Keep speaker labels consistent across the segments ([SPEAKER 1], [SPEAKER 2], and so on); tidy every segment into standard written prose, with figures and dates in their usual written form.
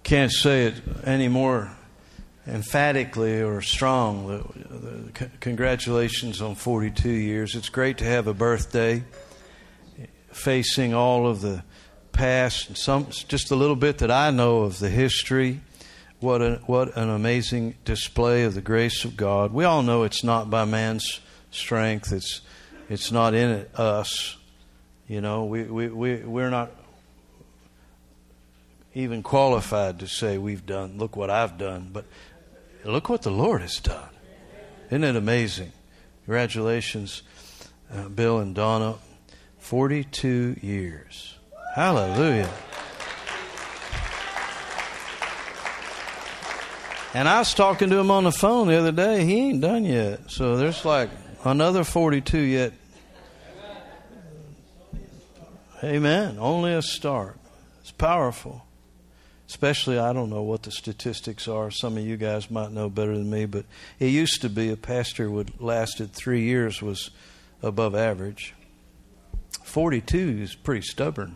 [SPEAKER 1] Can't say it any more emphatically or strong. Congratulations on 42 years. It's great to have a birthday, facing all of the past and just a little bit that I know of the history. What an amazing display of the grace of God. We all know it's not by man's strength. It's not in us. You know, we're not even qualified to say look what I've done, but look what the Lord has done. Isn't it amazing? Congratulations, Bill and Donna. 42 years. Hallelujah. And I was talking to him on the phone the other day. He ain't done yet. So there's like another 42 yet. Amen. Only a start. It's powerful. Especially, I don't know what the statistics are. Some of you guys might know better than me, but it used to be a pastor would lasted 3 years was above average. 42 is pretty stubborn.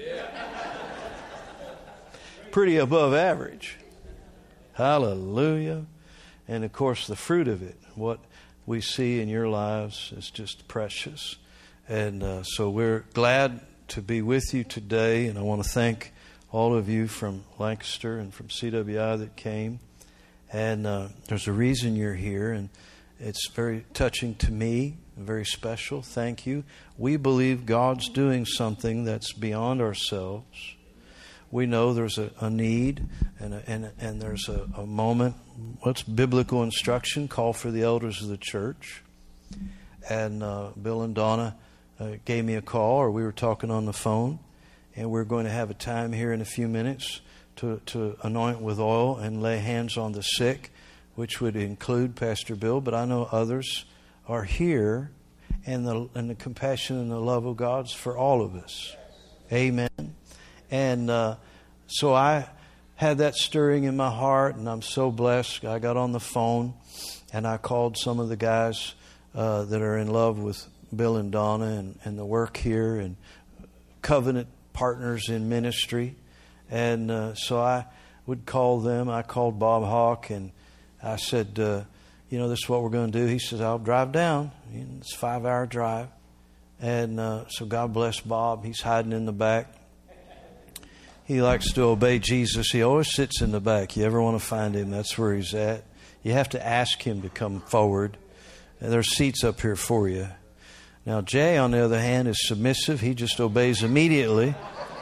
[SPEAKER 1] Pretty above average. Hallelujah. And of course, the fruit of it, what we see in your lives, is just precious. And so we're glad to be with you today. And I want to thank all of you from Lancaster and from CWI that came. And there's a reason you're here, and it's very touching to me, very special. Thank you. We believe God's doing something that's beyond ourselves. We know there's a need and there's a moment. What's biblical instruction? Call for the elders of the church. And Bill and Donna gave me a call, or we were talking on the phone, and we're going to have a time here in a few minutes to anoint with oil and lay hands on the sick, which would include Pastor Bill, but I know others are here, and the compassion and the love of God's for all of us. Amen. And so I had that stirring in my heart, and I'm so blessed. I got on the phone, and I called some of the guys that are in love with Bill and Donna and the work here, and covenant partners in ministry. And so I would call them. I called Bob Hawk, and I said, this is what we're going to do. He says, I'll drive down. It's a 5-hour drive. And so God bless Bob. He's hiding in the back. He likes to obey Jesus. He always sits in the back. You ever want to find him, that's where he's at. You have to ask him to come forward. And there's seats up here for you. Now, Jay, on the other hand, is submissive. He just obeys immediately,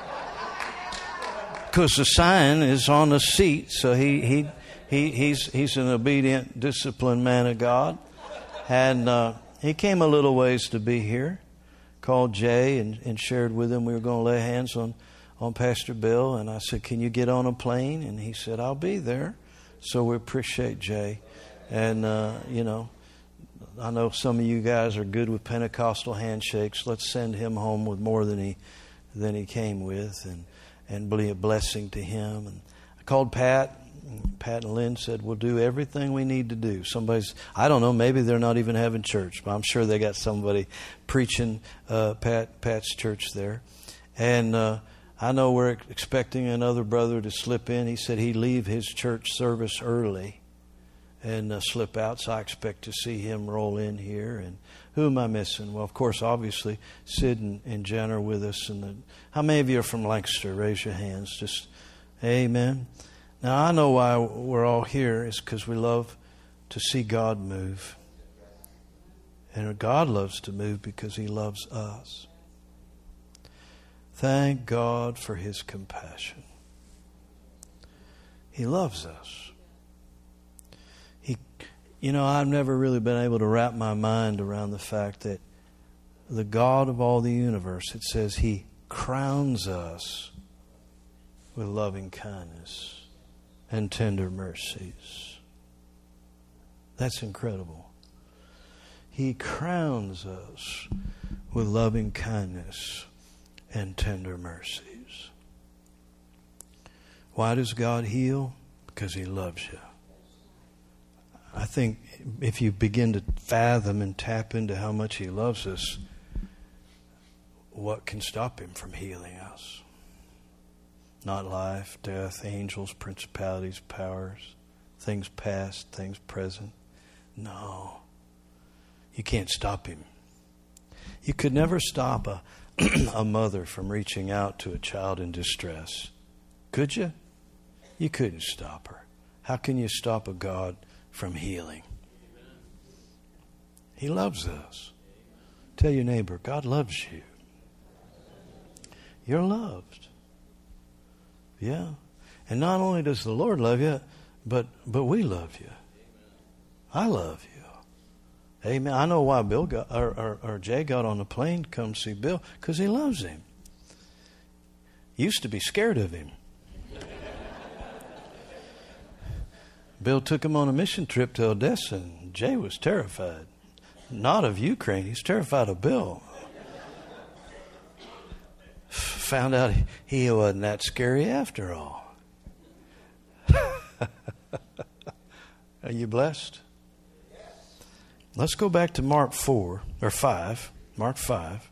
[SPEAKER 1] because the sign is on the seat. So he's an obedient, disciplined man of God. And he came a little ways to be here. Called Jay and shared with him we were going to lay hands on Pastor Bill. And I said, can you get on a plane? And he said, I'll be there. So we appreciate Jay. And, I know some of you guys are good with Pentecostal handshakes. Let's send him home with more than he came with, and be a blessing to him. And I called Pat. Pat and Lynn said, we'll do everything we need to do. I don't know, maybe they're not even having church, but I'm sure they got somebody preaching Pat's church there. And I know we're expecting another brother to slip in. He said he'd leave his church service early and slip out, so I expect to see him roll in here. And who am I missing? Well, of course, obviously, Sid and Jen are with us. How many of you are from Lancaster? Raise your hands. Just amen. Now, I know why we're all here is because we love to see God move. And God loves to move because he loves us. Thank God for his compassion. He loves us. I've never really been able to wrap my mind around the fact that the God of all the universe, it says he crowns us with loving kindness and tender mercies. That's incredible. He crowns us with loving kindness and tender mercies. Why does God heal? Because he loves you. I think if you begin to fathom and tap into how much he loves us, what can stop him from healing us? not life, death, angels, principalities, powers, things past, things present. No. You can't stop him. You could never stop a mother from reaching out to a child in distress. Could you? You couldn't stop her. How can you stop a God from healing? He loves us. Tell your neighbor, God loves you. You're loved. Yeah. And not only does the Lord love you, but we love you. I love you. Amen. I know why Bill got or Jay got on the plane to come see Bill, because he loves him. Used to be scared of him. Bill took him on a mission trip to Odessa, and Jay was terrified. Not of Ukraine. He's terrified of Bill. Found out he wasn't that scary after all. Are you blessed? Let's go back to Mark 5. Mark 5.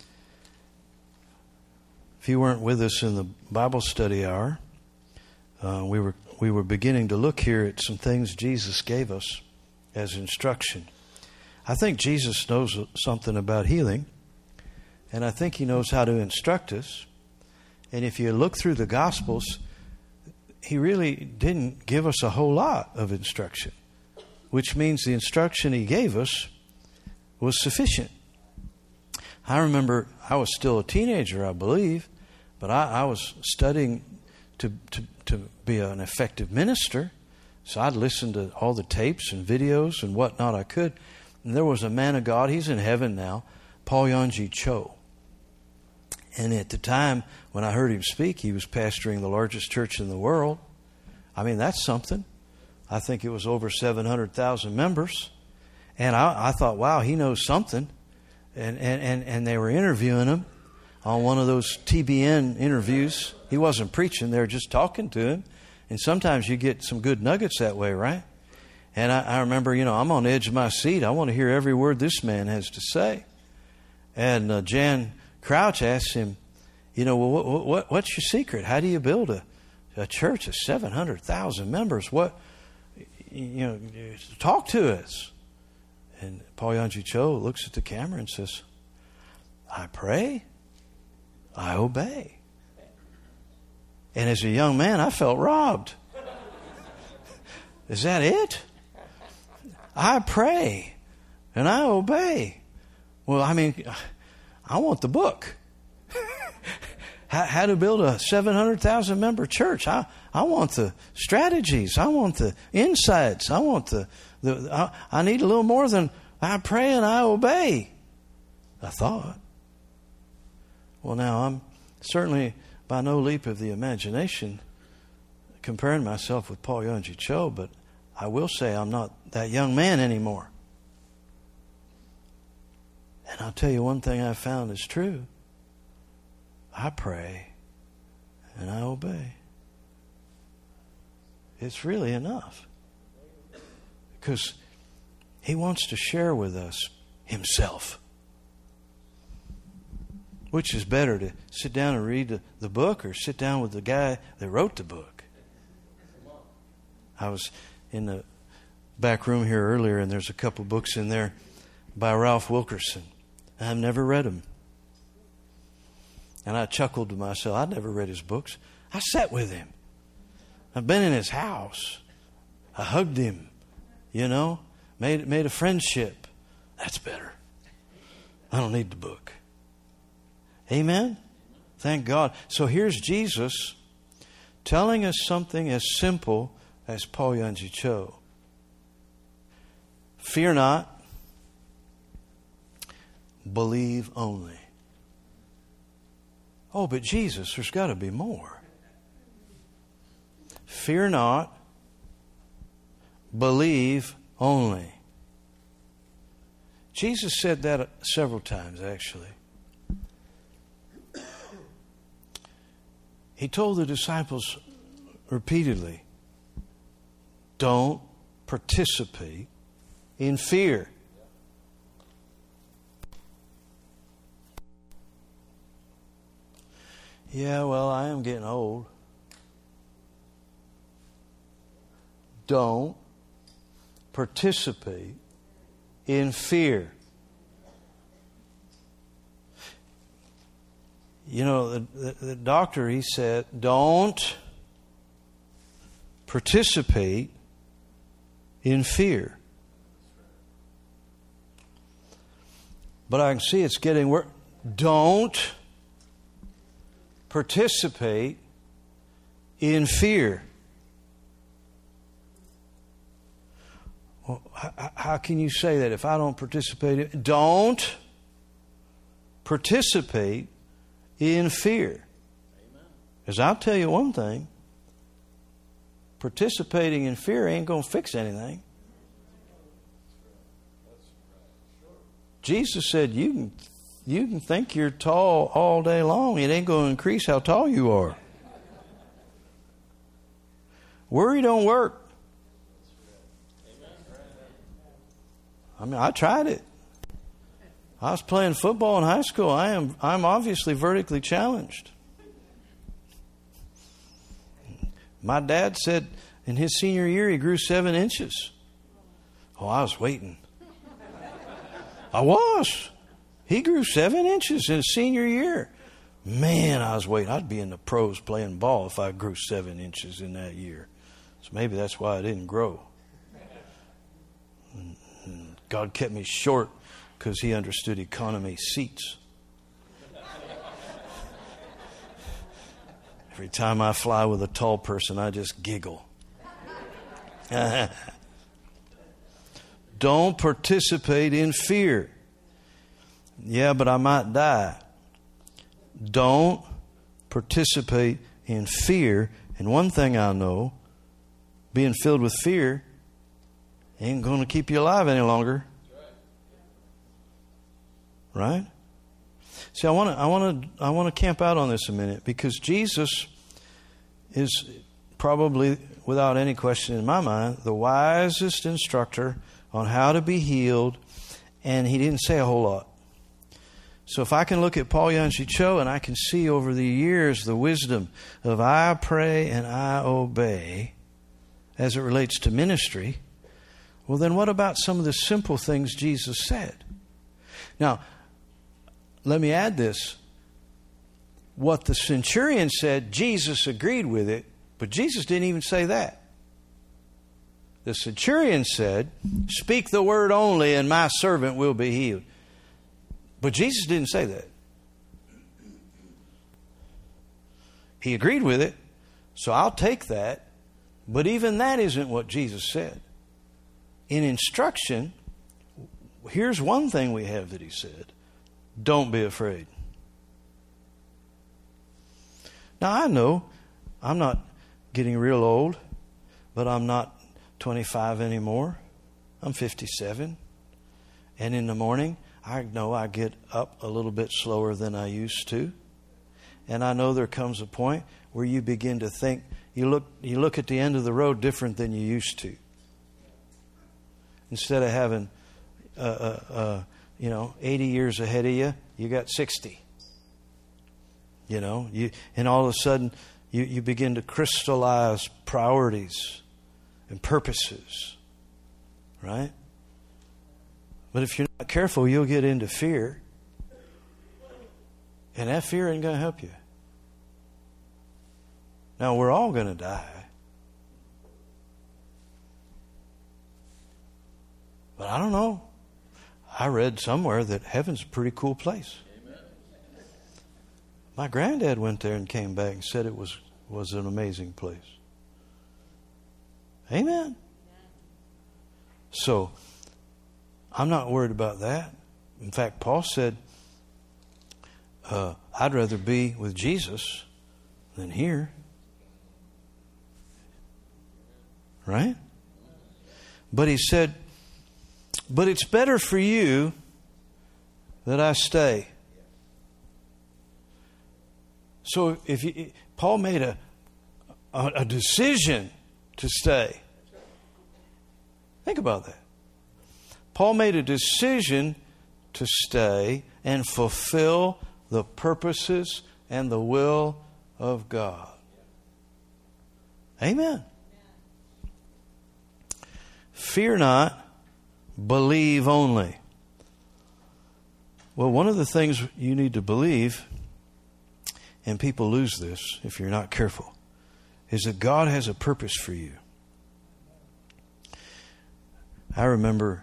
[SPEAKER 1] If you weren't with us in the Bible study hour, we were beginning to look here at some things Jesus gave us as instruction. I think Jesus knows something about healing, and I think he knows how to instruct us. And if you look through the Gospels, he really didn't give us a whole lot of instruction, which means the instruction he gave us was sufficient. I remember I was still a teenager, I believe, but I was studying to be an effective minister. So I'd listen to all the tapes and videos and whatnot I could. And there was a man of God, he's in heaven now, Paul Yonggi Cho. And at the time when I heard him speak, he was pastoring the largest church in the world. I mean, that's something. I think it was over 700,000 members. And I thought, wow, he knows something. And they were interviewing him on one of those TBN interviews. He wasn't preaching, they were just talking to him. And sometimes you get some good nuggets that way, right? And I remember, I'm on the edge of my seat. I want to hear every word this man has to say. And Jan Crouch asked him, what's your secret? How do you build a church of 700,000 members? Talk to us. And Paul Yonggi Cho looks at the camera and says, I pray, I obey. And as a young man, I felt robbed. Is that it? I pray and I obey. Well, I want the book. How to build a 700,000 member church. I want the strategies. I want the insights. I want I need a little more than I pray and I obey, I thought. Well, now I'm certainly by no leap of the imagination comparing myself with Paul Yonggi Cho, but I will say I'm not that young man anymore. And I'll tell you one thing I found is true. I pray and I obey. It's really enough. Because he wants to share with us himself. Which is better, to sit down and read the book or sit down with the guy that wrote the book? I was in the back room here earlier, and there's a couple books in there by Ralph Wilkerson. I've never read them. And I chuckled to myself. I'd never read his books. I sat with him. I've been in his house. I hugged him, made a friendship. That's better. I don't need the book. Amen? Thank God. So here's Jesus telling us something as simple as Paul Yonggi Cho. Fear not, believe only. Oh, but Jesus, there's got to be more. Fear not, believe only. Jesus said that several times, actually. He told the disciples repeatedly, don't participate in fear. Yeah, well, I am getting old. don't participate in fear. You know, the doctor, he said, don't participate in fear. But I can see it's getting worse. Don't participate in fear. Well, how can you say that if I don't participate in... Don't participate in fear. Because I'll tell you one thing. Participating in fear ain't going to fix anything. Jesus said you can think you're tall all day long. It ain't going to increase how tall you are. Worry don't work. I mean, I tried it. I was playing football in high school. I'm obviously vertically challenged. My dad said in his senior year he grew 7 inches. Oh, I was waiting. I was. He grew 7 inches in his senior year. Man, I was waiting. I'd be in the pros playing ball if I grew 7 inches in that year. So maybe that's why I didn't grow. God kept me short because He understood economy seats. Every time I fly with a tall person, I just giggle. Don't participate in fear. Yeah, but I might die. Don't participate in fear. And one thing I know, being filled with fear ain't going to keep you alive any longer. Right? See, I want to camp out on this a minute, because Jesus is probably, without any question in my mind, the wisest instructor on how to be healed, and He didn't say a whole lot. So if I can look at Paul Yonggi Cho and I can see over the years the wisdom of I pray and I obey as it relates to ministry, well then what about some of the simple things Jesus said? Now, let me add this. What the centurion said, Jesus agreed with it, but Jesus didn't even say that. The centurion said, speak the word only and my servant will be healed. But Jesus didn't say that. He agreed with it, so I'll take that. But even that isn't what Jesus said. In instruction, here's one thing we have that He said. Don't be afraid. Now I know I'm not getting real old, but I'm not 25 anymore. I'm 57. And in the morning, I know I get up a little bit slower than I used to. And I know there comes a point where you begin to think, you look at the end of the road different than you used to. Instead of having 80 years ahead of you, you got 60. And all of a sudden you begin to crystallize priorities and purposes. Right? But if you're not careful, you'll get into fear. And that fear ain't going to help you. Now, we're all going to die. But I don't know. I read somewhere that heaven's a pretty cool place. Amen. My granddad went there and came back and said it was an amazing place. Amen. So, I'm not worried about that. In fact, Paul said, I'd rather be with Jesus than here. Right? But he said, but it's better for you that I stay. So Paul made a decision to stay. Think about that. Paul made a decision to stay and fulfill the purposes and the will of God. Amen. fear not, believe only. Well, one of the things you need to believe, and people lose this if you're not careful, is that God has a purpose for you. I remember,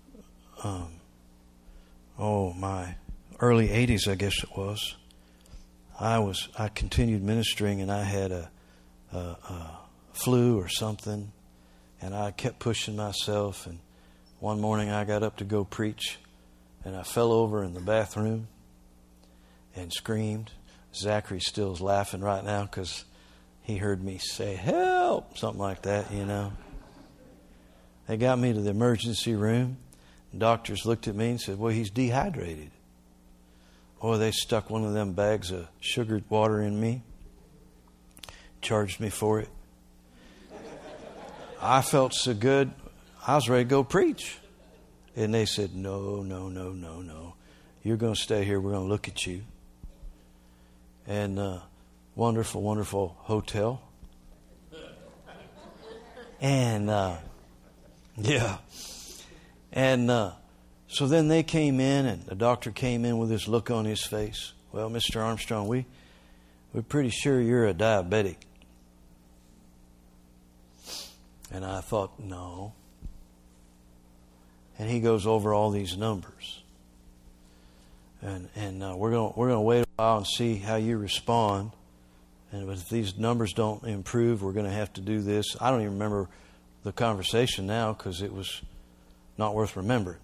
[SPEAKER 1] my early 80s, I guess it was. I continued ministering, and I had a flu or something, and I kept pushing myself. And one morning I got up to go preach, and I fell over in the bathroom and screamed. Zachary still's laughing right now because he heard me say, "Help!" something like that, you know. They got me to the emergency room. Doctors looked at me and said, "Well, he's dehydrated." Or they stuck one of them bags of sugared water in me, charged me for it. I felt so good, I was ready to go preach. And they said, no. You're going to stay here. We're going to look at you. And wonderful, wonderful hotel. And, so then they came in, and the doctor came in with this look on his face. "Well, Mr. Armstrong, we're pretty sure you're a diabetic." And I thought, no. And he goes over all these numbers. And we're going to wait a while and see how you respond. And if these numbers don't improve, we're going to have to do this. I don't even remember the conversation now because it was not worth remembering.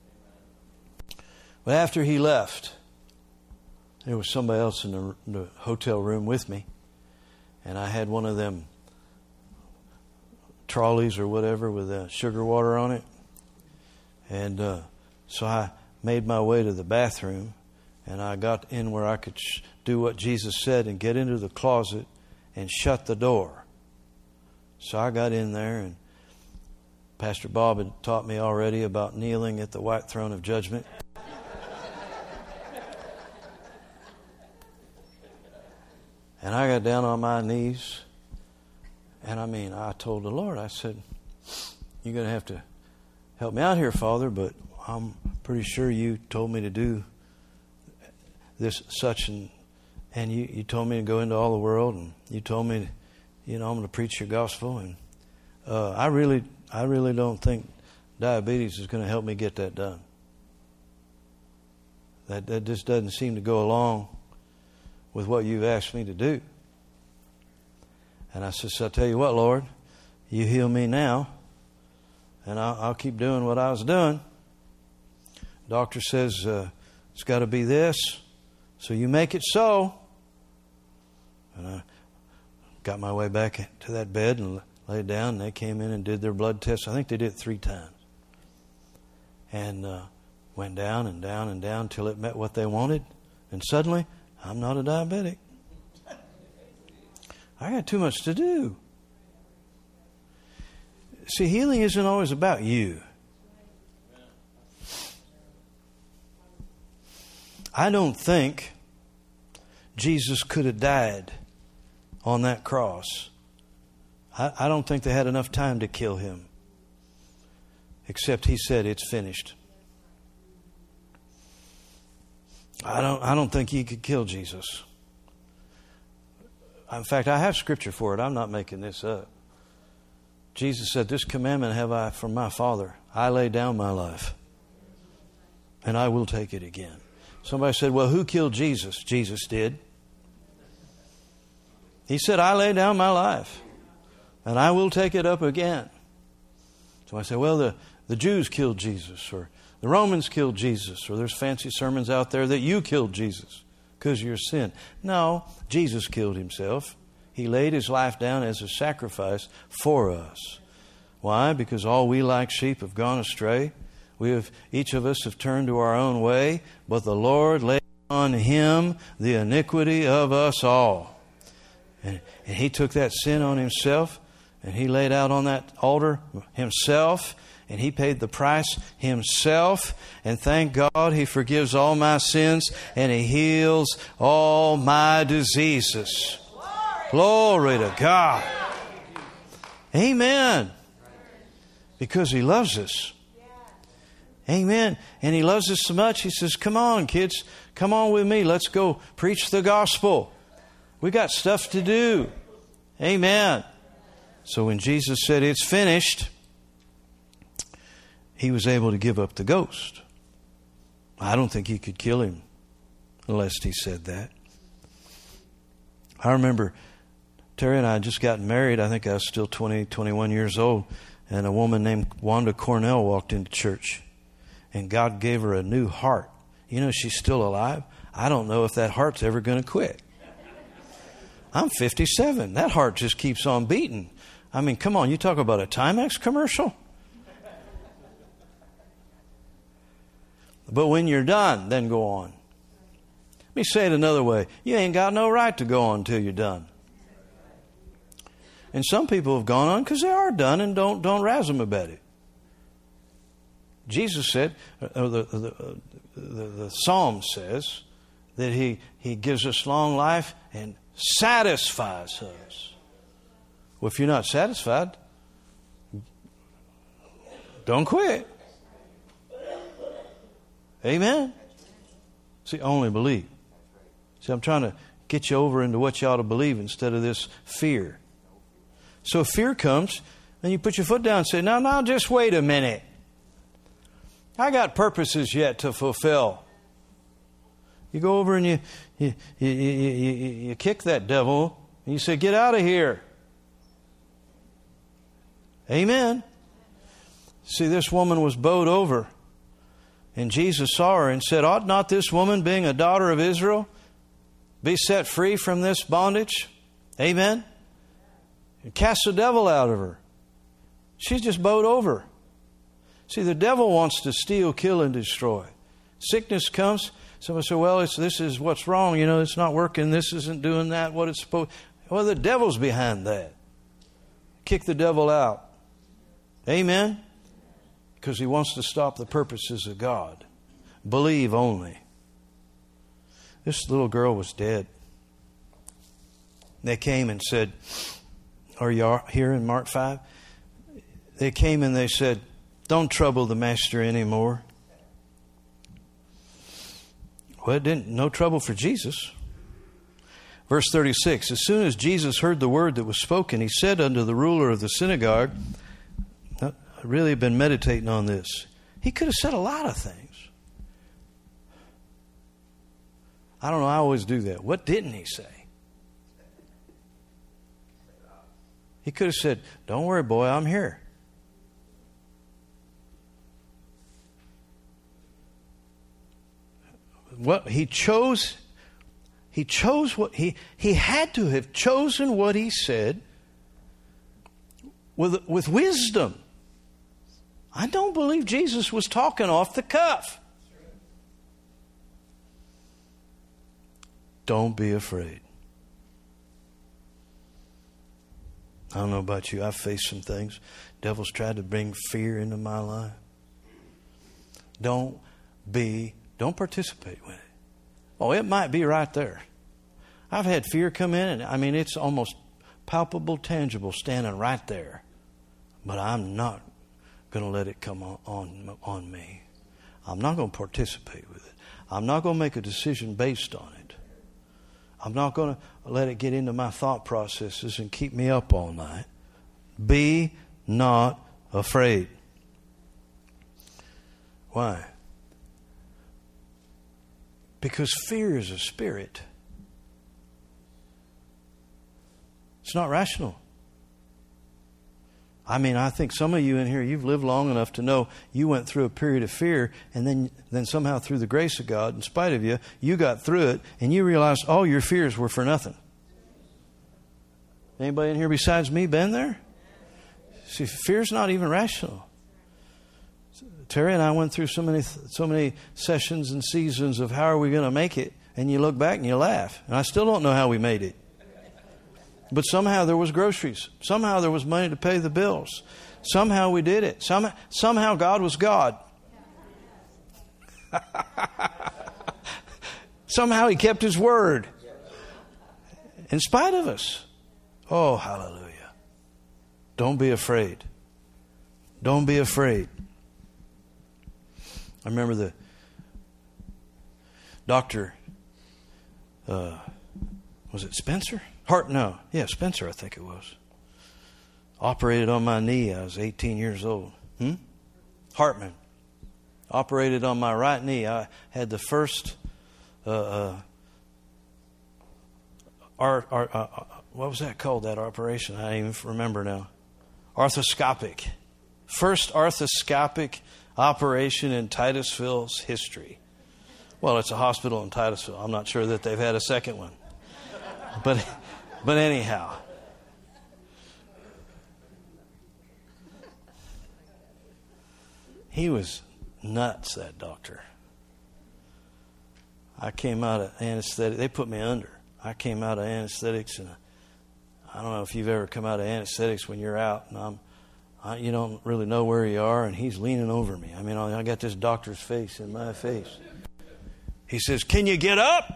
[SPEAKER 1] But after he left, there was somebody else in the hotel room with me. And I had one of them trolleys or whatever with sugar water on it. And so I made my way to the bathroom, and I got in where I could do what Jesus said and get into the closet and shut the door. So I got in there, and Pastor Bob had taught me already about kneeling at the white throne of judgment. And I got down on my knees, and I told the Lord, I said, "You're going to have to help me out here, Father, but I'm pretty sure you told me to do this, such, and you told me to go into all the world, and you told me, I'm going to preach your gospel, and I really don't think diabetes is going to help me get that done. That just doesn't seem to go along with what you've asked me to do." And I said, "So I'll tell you what, Lord, you heal me now, and I'll keep doing what I was doing. Doctor says it's got to be this, so you make it so." And I got my way back to that bed and laid down, and they came in and did their blood test. I think they did it 3 times. And went down and down and down till it met what they wanted. And suddenly, I'm not a diabetic. I got too much to do. See, healing isn't always about you. I don't think Jesus could have died on that cross. I don't think they had enough time to kill him. Except he said, "It's finished." I don't think he could kill Jesus. In fact, I have scripture for it. I'm not making this up. Jesus said, "This commandment have I from my Father. I lay down my life, and I will take it again." Somebody said, "Well, who killed Jesus?" Jesus did. He said, "I lay down my life, and I will take it up again." So I said, "Well, the Jews killed Jesus, or the Romans killed Jesus, or there's fancy sermons out there that you killed Jesus because of your sin." No, Jesus killed himself. He laid his life down as a sacrifice for us. Why? Because all we like sheep have gone astray. Each of us have turned to our own way, but the Lord laid on him the iniquity of us all. And he took that sin on himself, and he laid out on that altar himself, and he paid the price himself. And thank God he forgives all my sins, and he heals all my diseases. Glory to God. Amen. Because He loves us. Amen. And He loves us so much, He says, come on, kids. Come on with me. Let's go preach the gospel. We got stuff to do. Amen. So when Jesus said, it's finished, He was able to give up the ghost. I don't think He could kill him unless He said that. I remember Terry and I had just gotten married. I think I was still 20, 21 years old. And a woman named Wanda Cornell walked into church. And God gave her a new heart. You know, she's still alive. I don't know if that heart's ever going to quit. I'm 57. That heart just keeps on beating. I mean, come on, you talk about a Timex commercial? But when you're done, then go on. Let me say it another way. You ain't got no right to go on until you're done. And some people have gone on because they are done, and don't razz them about it. Jesus said, the Psalm says that He gives us long life and satisfies us. Well, if you're not satisfied, don't quit. Amen. See, only believe. See, I'm trying to get you over into what you ought to believe instead of this fear. So if fear comes, then you put your foot down and say, no, just wait a minute. I got purposes yet to fulfill. You go over and you kick that devil and you say, get out of here. Amen. See, this woman was bowed over. And Jesus saw her and said, ought not this woman, being a daughter of Israel, be set free from this bondage? Amen. And cast the devil out of her. She's just bowed over. See, the devil wants to steal, kill, and destroy. Sickness comes. Somebody says, well, this is what's wrong. You know, it's not working. This isn't doing that, what it's supposed. Well, the devil's behind that. Kick the devil out. Amen? Because he wants to stop the purposes of God. Believe only. This little girl was dead. They came and said, are you here in Mark 5? They came and they said, don't trouble the master anymore. Well, no trouble for Jesus. Verse 36, as soon as Jesus heard the word that was spoken, He said unto the ruler of the synagogue, I really have been meditating on this. He could have said a lot of things. I don't know, I always do that. What didn't He say? He could have said, don't worry, boy, I'm here. What he chose what he had to have chosen what He said with wisdom. I don't believe Jesus was talking off the cuff. Don't be afraid. I don't know about you. I've faced some things. Devil's tried to bring fear into my life. Don't participate with it. Oh, it might be right there. I've had fear come in, and I mean, it's almost palpable, tangible, standing right there. But I'm not going to let it come on me. I'm not going to participate with it. I'm not going to make a decision based on it. I'm not going to let it get into my thought processes and keep me up all night. Be not afraid. Why? Because fear is a spirit. It's not rational. I mean, I think some of you in here, you've lived long enough to know you went through a period of fear, and then somehow through the grace of God, in spite of you, you got through it, and you realized all your fears were for nothing. Anybody in here besides me been there? See, fear's not even rational. Terry and I went through so many sessions and seasons of how are we going to make it, and you look back and you laugh. And I still don't know how we made it. But somehow there was groceries. Somehow there was money to pay the bills. Somehow we did it. Somehow God was God. Somehow He kept His word. In spite of us. Oh, hallelujah. Don't be afraid. Don't be afraid. I remember the doctor, was it Spencer? Spencer, I think it was. Operated on my knee. I was 18 years old. Hartman. Operated on my right knee. I had the first, what was that called, that operation? I don't even remember now. Arthroscopic. First arthroscopic operation in Titusville's history. Well, it's a hospital in Titusville. I'm not sure that they've had a second one. But anyhow. He was nuts, that doctor. I came out of anesthetic. They put me under. I came out of anesthetics, and I don't know if you've ever come out of anesthetics when you're out, and you don't really know where you are, and he's leaning over me. I mean, I got this doctor's face in my face. He says, "Can you get up?"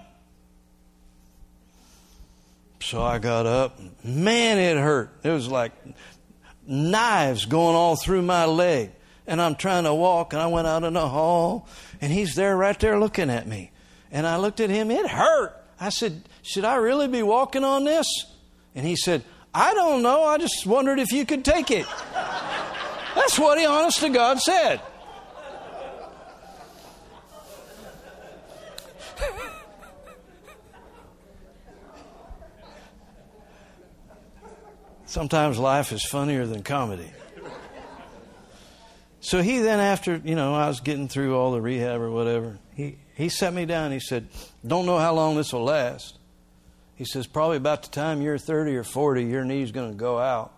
[SPEAKER 1] So I got up. Man, it hurt. It was like knives going all through my leg. And I'm trying to walk, and I went out in the hall, and he's there right there looking at me. And I looked at him. It hurt. I said, "Should I really be walking on this?" And he said, "I don't know. I just wondered if you could take it." That's what he, honest to God, said. Sometimes life is funnier than comedy. So he then, after, I was getting through all the rehab or whatever, he sat me down. He said, "Don't know how long this will last." He says, "Probably about the time you're 30 or 40, your knee's going to go out."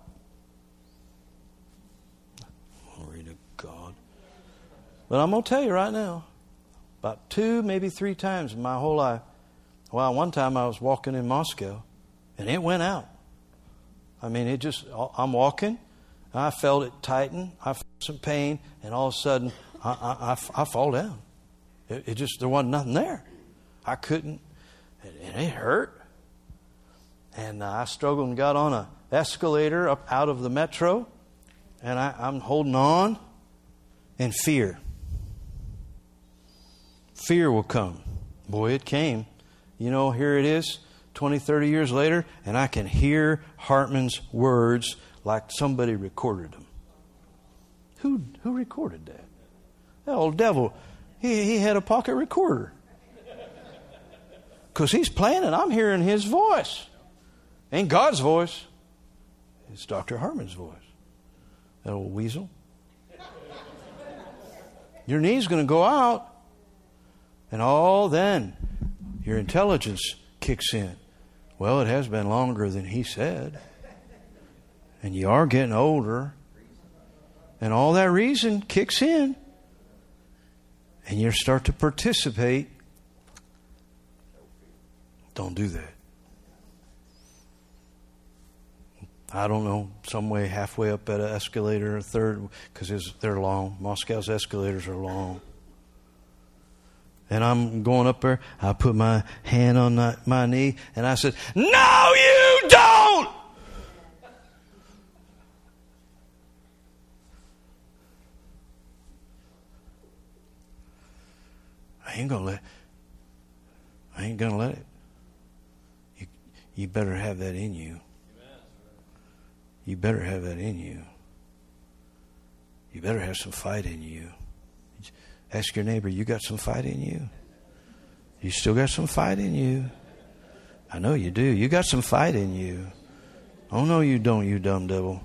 [SPEAKER 1] Glory to God. But I'm going to tell you right now, about 2, maybe 3 times in my whole life. Well, one time I was walking in Moscow, and it went out. I mean, I'm walking. I felt it tighten. I felt some pain, and all of a sudden, I fall down. There wasn't nothing there. I couldn't, and it hurt. And I struggled and got on an escalator up out of the metro, and I'm holding on, and fear. Fear will come. Boy, it came. Here it is, 20, 30 years later, and I can hear Hartman's words like somebody recorded them. Who recorded that? That old devil. He had a pocket recorder. Because he's playing and I'm hearing his voice. Ain't God's voice. It's Dr. Hartman's voice. That old weasel. Your knee's going to go out. And then your intelligence kicks in. Well, it has been longer than he said. And you are getting older. And all that reason kicks in. And you start to participate. Don't do that. I don't know, some way halfway up at an escalator, a third, because they're long. Moscow's escalators are long. And I'm going up there. I put my hand on my knee, and I said, "No, you don't!" I ain't gonna let it. You better have that in you. You better have that in you. You better have some fight in you. Ask your neighbor, you got some fight in you? You still got some fight in you? I know you do. You got some fight in you. Oh, no, you don't, you dumb devil.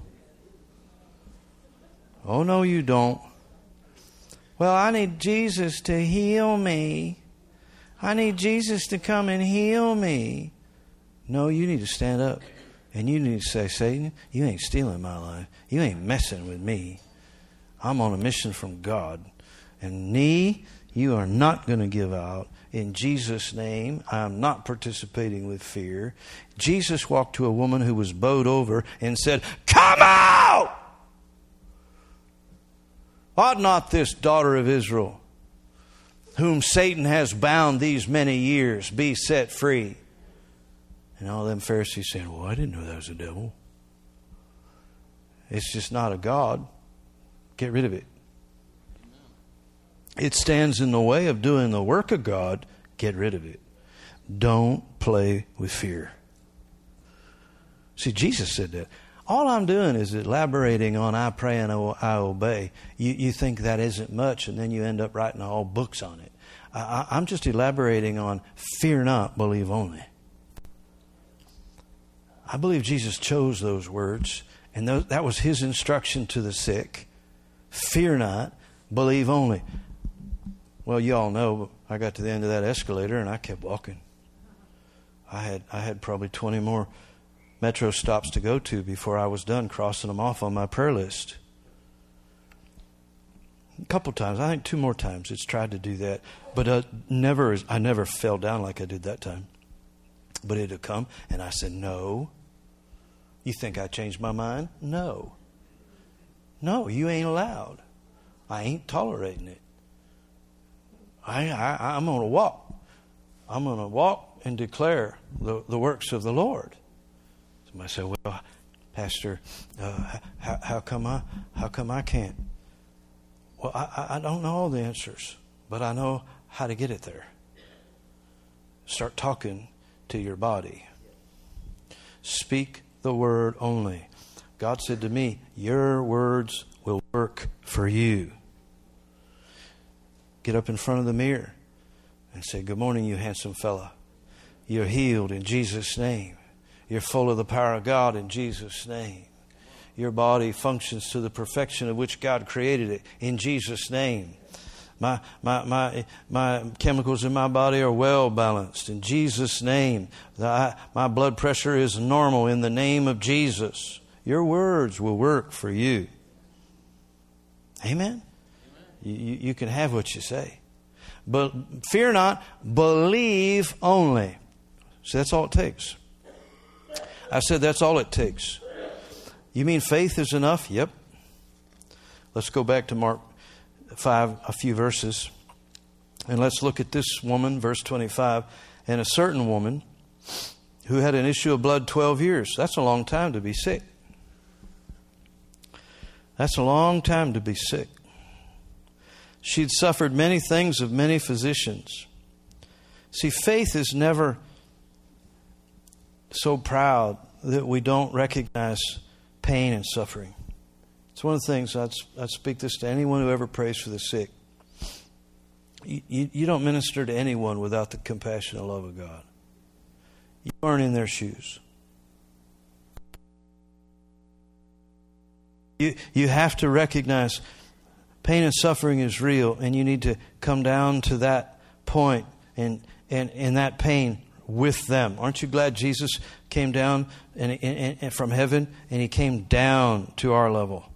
[SPEAKER 1] Oh, no, you don't. Well, I need Jesus to heal me. I need Jesus to come and heal me. No, you need to stand up. And you need to say, "Satan, you ain't stealing my life. You ain't messing with me. I'm on a mission from God. And knee, you are not going to give out. In Jesus' name, I am not participating with fear." Jesus walked to a woman who was bowed over and said, "Come out! Ought not this daughter of Israel, whom Satan has bound these many years, be set free?" And all them Pharisees saying, "Well, I didn't know that was a devil. It's just not a God. get rid of it. It stands in the way of doing the work of God, get rid of it. Don't play with fear. See, Jesus said that. All I'm doing is elaborating on I pray and I obey. You think that isn't much, and then you end up writing all books on it. I'm just elaborating on fear not, believe only. I believe Jesus chose those words, and that was His instruction to the sick. Fear not, believe only. Well, you all know, I got to the end of that escalator and I kept walking. I had probably 20 more metro stops to go to before I was done crossing them off on my prayer list. A couple times, I think 2 more times it's tried to do that. But I never fell down like I did that time. But it had come and I said, no. You think I changed my mind? No. No, you ain't allowed. I ain't tolerating it. I'm going to walk. I'm going to walk and declare the works of the Lord. Somebody said, well, Pastor, how come I can't? Well, I don't know all the answers, but I know how to get it there. Start talking to your body. Speak the word only. God said to me, your words will work for you. Get up in front of the mirror and say, good morning, you handsome fella. You're healed in Jesus' name. You're full of the power of God in Jesus' name. Your body functions to the perfection of which God created it in Jesus' name. My chemicals in my body are well balanced in Jesus' name. My blood pressure is normal in the name of Jesus. Your words will work for you. Amen? You can have what you say. But fear not, believe only. So that's all it takes. I said that's all it takes. You mean faith is enough? Yep. Let's go back to Mark 5, a few verses. And let's look at this woman, verse 25. And a certain woman who had an issue of blood 12 years. That's a long time to be sick. That's a long time to be sick. She'd suffered many things of many physicians. See, faith is never so proud that we don't recognize pain and suffering. It's one of the things I'd speak this to anyone who ever prays for the sick. You don't minister to anyone without the compassion and love of God. You aren't in their shoes. You have to recognize pain and suffering is real, and you need to come down to that point and that pain with them. Aren't you glad Jesus came down and from heaven, and He came down to our level?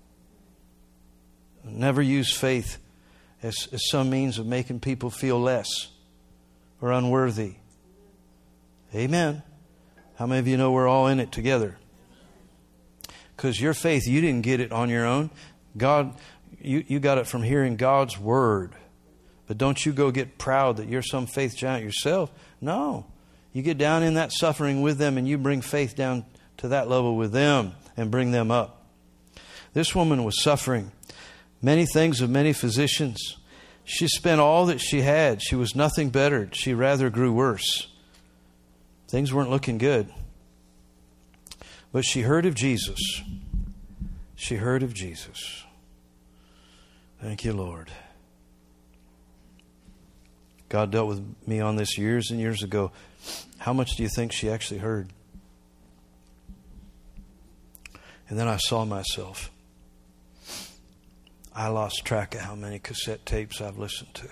[SPEAKER 1] Never use faith as some means of making people feel less or unworthy. Amen. How many of you know we're all in it together? Because your faith, you didn't get it on your own. God, you got it from hearing God's word. But don't you go get proud that you're some faith giant yourself. No. You get down in that suffering with them and you bring faith down to that level with them and bring them up. This woman was suffering many things of many physicians. She spent all that she had. She was nothing bettered. She rather grew worse. Things weren't looking good. But she heard of Jesus. She heard of Jesus. Thank you, Lord. God dealt with me on this years and years ago. How much do you think she actually heard? And then I saw myself. I lost track of how many cassette tapes I've listened to.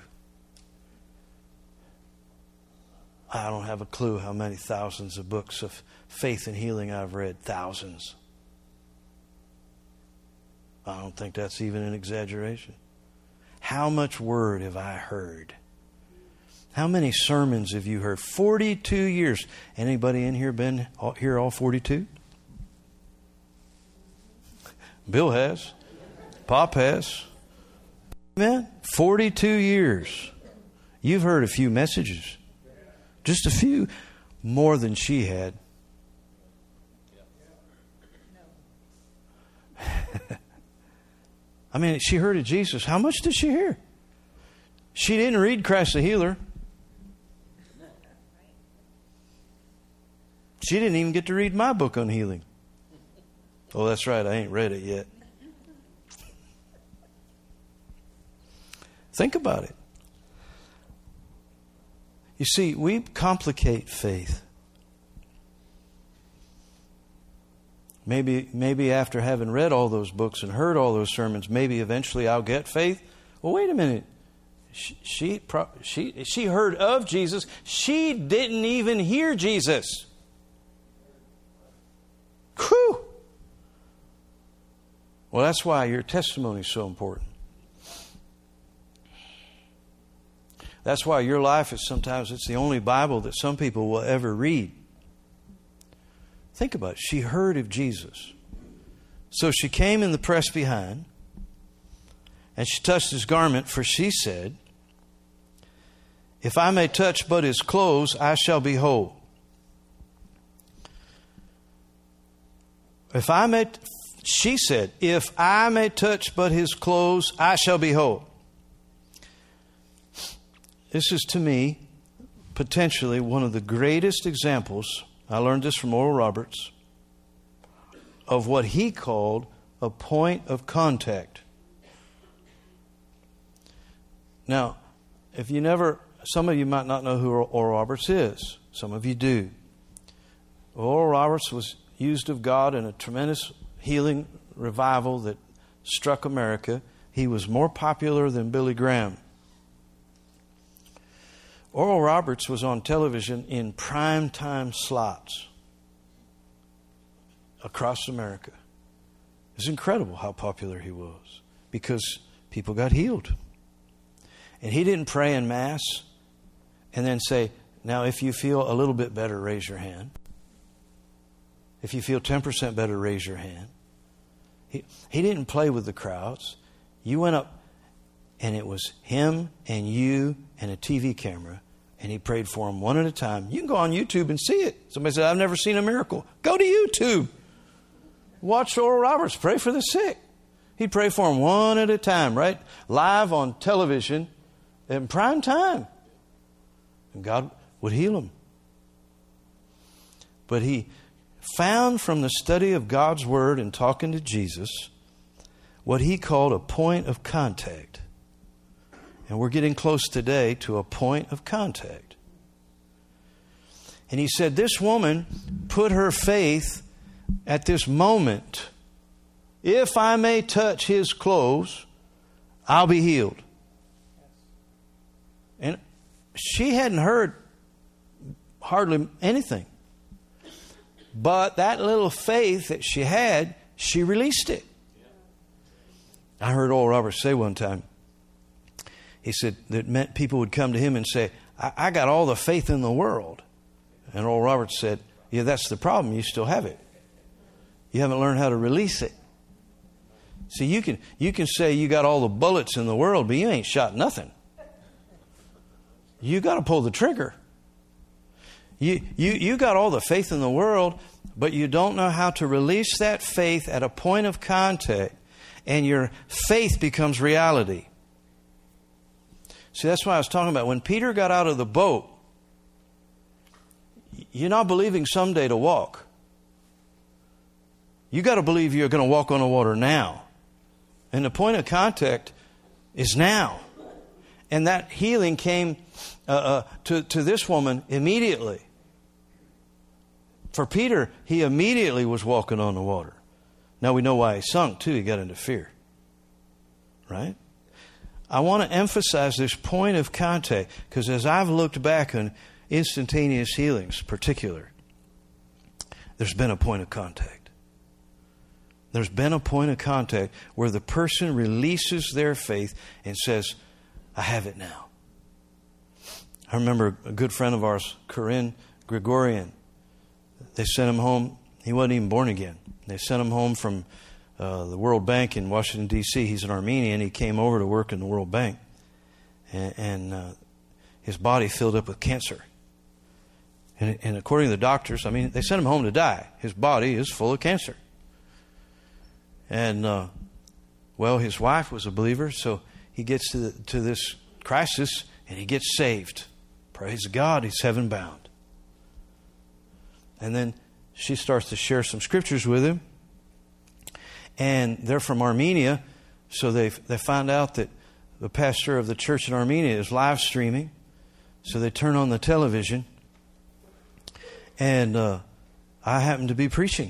[SPEAKER 1] I don't have a clue how many thousands of books of faith and healing I've read. Thousands. I don't think that's even an exaggeration. How much word have I heard? How many sermons have you heard? 42 years. Anybody in here been here all 42? Bill has. Pop has. Amen. 42 years. You've heard a few messages. Just a few. More than she had. I mean, she heard of Jesus. How much did she hear? She didn't read Christ the Healer. She didn't even get to read my book on healing. Oh, that's right. I ain't read it yet. Think about it. You see, we complicate faith. Maybe after having read all those books and heard all those sermons, maybe eventually I'll get faith. Well, wait a minute. She heard of Jesus. She didn't even hear Jesus. Whew. Well, that's why your testimony is so important. That's why your life is sometimes it's the only Bible that some people will ever read. Think about it. She heard of Jesus. So she came in the press behind, and she touched his garment, for she said, "If I may touch but his clothes, I shall be whole." She said, "If I may touch but his clothes, I shall be whole." This is, to me, potentially one of the greatest examples, I learned this from Oral Roberts, of what he called a point of contact. Now, some of you might not know who Oral Roberts is. Some of you do. Oral Roberts was used of God in a tremendous healing revival that struck America. He was more popular than Billy Graham. Oral Roberts was on television in primetime slots across America. It's incredible how popular he was because people got healed. And he didn't pray in Mass and then say, "Now, if you feel a little bit better, raise your hand. If you feel 10% better, raise your hand." He didn't play with the crowds. You went up, and it was him and you and a TV camera, and he prayed for them one at a time. You can go on YouTube and see it. Somebody said, "I've never seen a miracle." Go to YouTube. Watch Oral Roberts pray for the sick. He'd pray for them one at a time, right? Live on television in prime time. And God would heal them. But he found from the study of God's Word and talking to Jesus what he called a point of contact. And we're getting close today to a point of contact. And he said, this woman put her faith at this moment. If I may touch his clothes, I'll be healed. And she hadn't heard hardly anything. But that little faith that she had, she released it. I heard Oral Roberts say one time, he said that meant people would come to him and say, I got all the faith in the world. And Oral Roberts said, yeah, that's the problem. You still have it. You haven't learned how to release it. See, you can say you got all the bullets in the world, but you ain't shot nothing. You got to pull the trigger. You got all the faith in the world, but you don't know how to release that faith at a point of contact, and your faith becomes reality. See, that's why I was talking about when Peter got out of the boat, you're not believing someday to walk. You got to believe you're going to walk on the water now. And the point of contact is now. And that healing came to this woman immediately. For Peter, he immediately was walking on the water. Now we know why he sunk too. He got into fear. Right? I want to emphasize this point of contact because as I've looked back on instantaneous healings, particular, there's been a point of contact. There's been a point of contact where the person releases their faith and says, I have it now. I remember a good friend of ours, Corinne Gregorian. They sent him home. He wasn't even born again. They sent him home from the World Bank in Washington, D.C. He's an Armenian. He came over to work in the World Bank. And his body filled up with cancer. And according to the doctors, I mean, they sent him home to die. His body is full of cancer. And Well, his wife was a believer, so he gets to this crisis and he gets saved. Praise God, he's heaven bound. And then she starts to share some scriptures with him. And they're from Armenia, so they find out that the pastor of the church in Armenia is live streaming. So they turn on the television, and I happen to be preaching.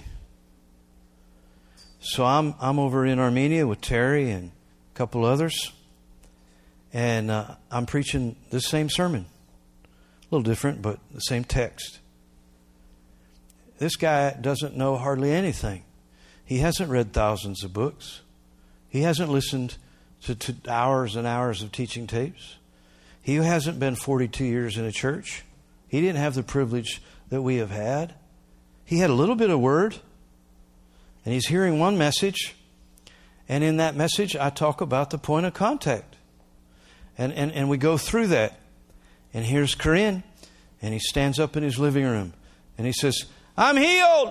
[SPEAKER 1] So I'm over in Armenia with Terry and a couple others, and I'm preaching the same sermon. A little different, but the same text. This guy doesn't know hardly anything. He hasn't read thousands of books. He hasn't listened to hours and hours of teaching tapes. He hasn't been 42 years in a church. He didn't have the privilege that we have had. He had a little bit of word, and he's hearing one message, and in that message I talk about the point of contact. And we go through that. And here's Corinne, and he stands up in his living room, and he says, "I'm healed!"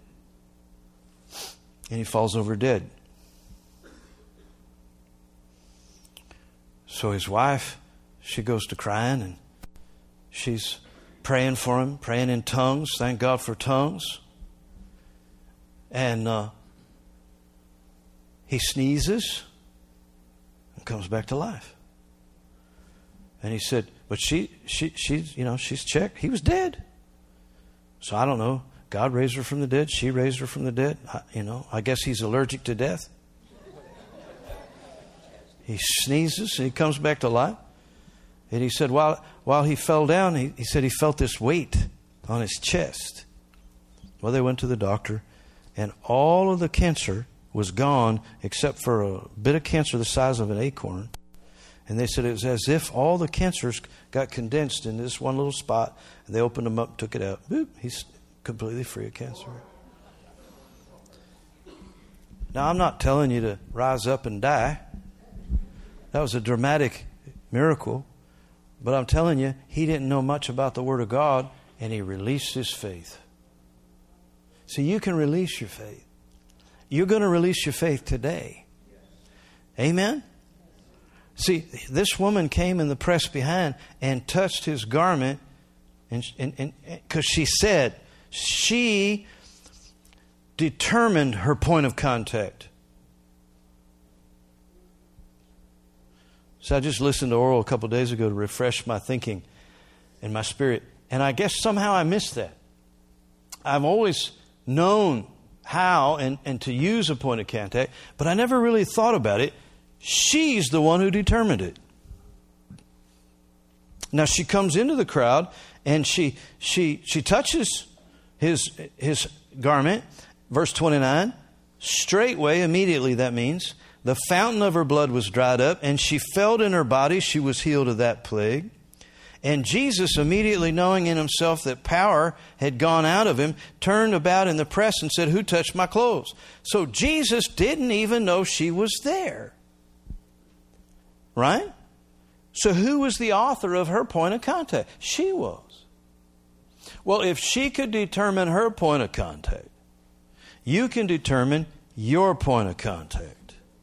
[SPEAKER 1] And he falls over dead. So his wife, she goes to crying, and she's praying for him, praying in tongues. Thank God for tongues. And he sneezes and comes back to life. And he said, but she's checked. He was dead. So I don't know. God raised her from the dead. She raised her from the dead. I guess he's allergic to death. He sneezes and he comes back to life. And he said while he fell down, he said he felt this weight on his chest. Well, they went to the doctor, and all of the cancer was gone except for a bit of cancer the size of an acorn. And they said it was as if all the cancers got condensed in this one little spot, and they opened him up, took it out. Boop, he's completely free of cancer. Now, I'm not telling you to rise up and die. That was a dramatic miracle. But I'm telling you, he didn't know much about the Word of God, and he released his faith. See, you can release your faith. You're going to release your faith today. Amen? See, this woman came in the press behind and touched his garment, and because she said she determined her point of contact. So I just listened to Oral a couple of days ago to refresh my thinking and my spirit. And I guess somehow I missed that. I've always known how and to use a point of contact, but I never really thought about it. She's the one who determined it. Now she comes into the crowd and she touches his garment. Verse 29, straightway, immediately that means, the fountain of her blood was dried up, and she felt in her body she was healed of that plague. And Jesus, immediately knowing in himself that power had gone out of him, turned about in the press and said, "Who touched my clothes?" So Jesus didn't even know she was there. Right? So who was the author of her point of contact? She was. Well, if she could determine her point of contact, you can determine your point of contact.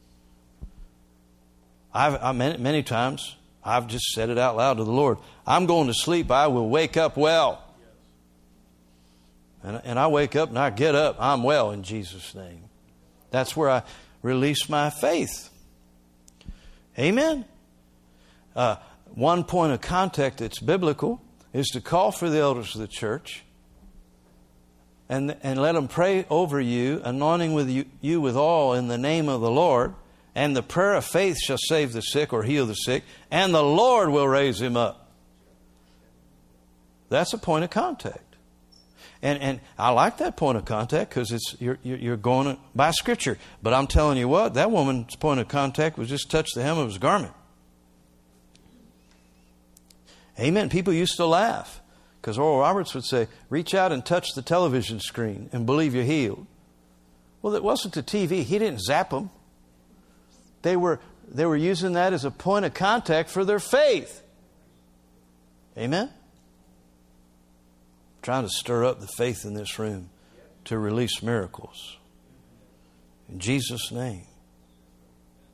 [SPEAKER 1] Many times, I've just said it out loud to the Lord. I'm going to sleep. I will wake up well. And I wake up and I get up. I'm well in Jesus' name. That's where I release my faith. Amen. One point of contact that's biblical is to call for the elders of the church and let them pray over you, anointing with you with oil in the name of the Lord. And the prayer of faith shall save the sick or heal the sick, and the Lord will raise him up. That's a point of contact. And I like that point of contact because you're going by Scripture. But I'm telling you what, that woman's point of contact was just touch the hem of his garment. Amen. People used to laugh because Oral Roberts would say, reach out and touch the television screen and believe you're healed. Well, it wasn't the TV. He didn't zap them. They were using that as a point of contact for their faith. Amen? I'm trying to stir up the faith in this room to release miracles. In Jesus' name.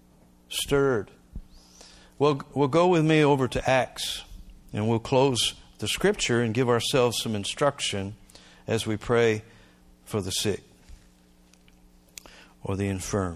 [SPEAKER 1] stirred. Well, go with me over to Acts, and we'll close the Scripture and give ourselves some instruction as we pray for the sick or the infirm.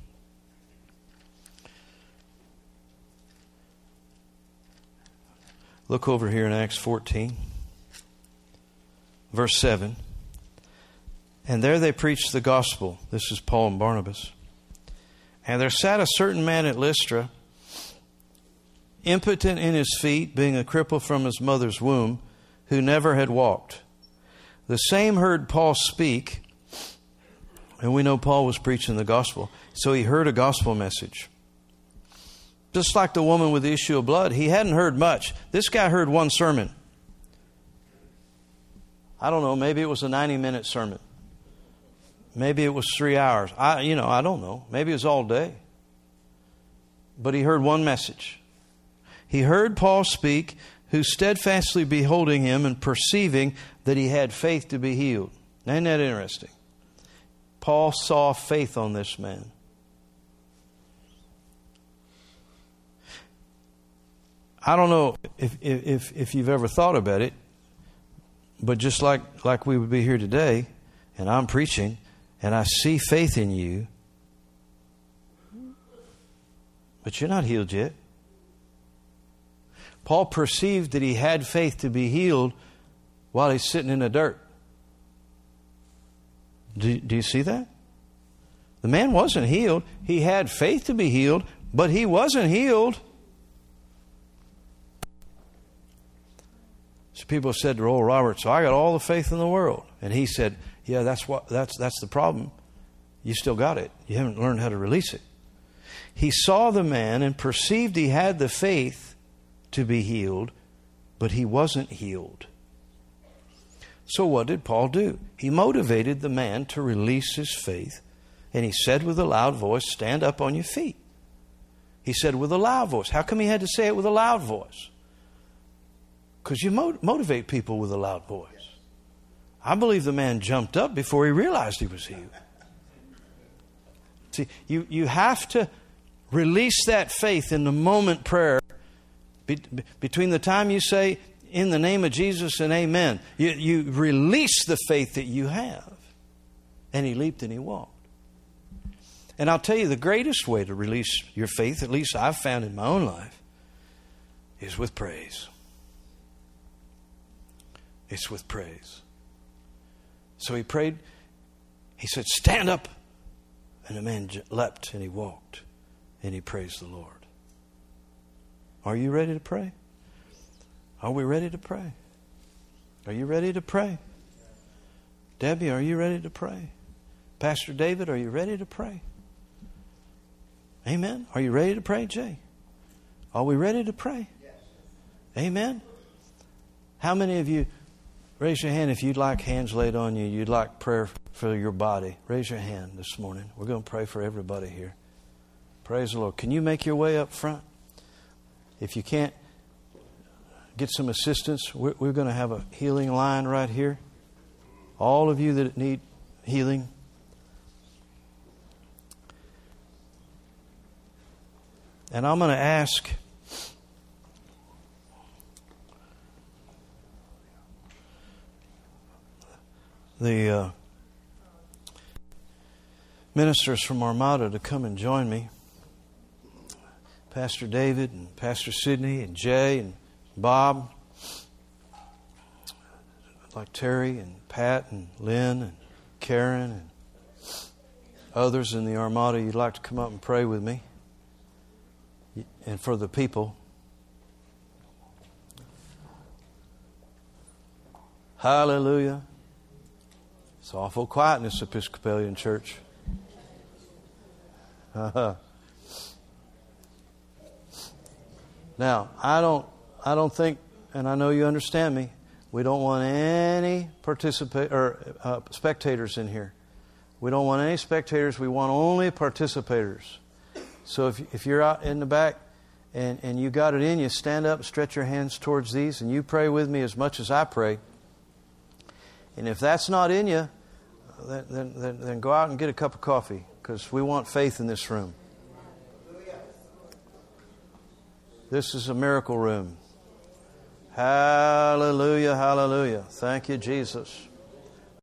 [SPEAKER 1] Look over here in Acts 14, verse 7. And there they preached the gospel. This is Paul and Barnabas. And there sat a certain man at Lystra, impotent in his feet, being a cripple from his mother's womb, who never had walked. The same heard Paul speak, and we know Paul was preaching the gospel. So he heard a gospel message. Just like the woman with the issue of blood, he hadn't heard much. This guy heard one sermon. I don't know, maybe it was a 90-minute sermon. Maybe it was 3 hours. I don't know. Maybe it was all day. But he heard one message. He heard Paul speak, who steadfastly beholding him and perceiving that he had faith to be healed. Isn't that interesting? Paul saw faith on this man. I don't know if you've ever thought about it, but just like we would be here today, and I'm preaching, and I see faith in you, but you're not healed yet. Paul perceived that he had faith to be healed while he's sitting in the dirt. Do you see that? The man wasn't healed. He had faith to be healed, but he wasn't healed. So people said to Oral Roberts, so I got all the faith in the world. And he said, yeah, that's the problem. You still got it. You haven't learned how to release it. He saw the man and perceived he had the faith to be healed, but he wasn't healed. So what did Paul do? He motivated the man to release his faith, and he said with a loud voice, stand up on your feet. He said with a loud voice. How come he had to say it with a loud voice? Because you motivate people with a loud voice. I believe the man jumped up before he realized he was healed. See, you have to release that faith in the moment prayer. Between the time you say, in the name of Jesus and amen, you release the faith that you have. And he leaped and he walked. And I'll tell you, the greatest way to release your faith, at least I've found in my own life, is with praise. It's with praise. So he prayed. He said, stand up. And the man leapt and he walked. And he praised the Lord. Are you ready to pray? Are we ready to pray? Are you ready to pray? Debbie, are you ready to pray? Pastor David, are you ready to pray? Amen. Are you ready to pray, Jay? Are we ready to pray? Amen. How many of you, raise your hand if you'd like hands laid on you, you'd like prayer for your body. Raise your hand this morning. We're going to pray for everybody here. Praise the Lord. Can you make your way up front? If you can't get some assistance, we're going to have a healing line right here. All of you that need healing. And I'm going to ask the ministers from Armada to come and join me. Pastor David and Pastor Sidney and Jay and Bob, like Terry and Pat and Lynn and Karen and others in the Armada, you'd like to come up and pray with me and for the people. Hallelujah. It's awful quiet in this Episcopalian church. Now, I don't think, and I know you understand me, we don't want any spectators in here. We don't want any spectators. We want only participators. So if you're out in the back and you got it in you, stand up, stretch your hands towards these, and you pray with me as much as I pray. And if that's not in you, then go out and get a cup of coffee, because we want faith in this room. This is a miracle room. Hallelujah, hallelujah. Thank you, Jesus.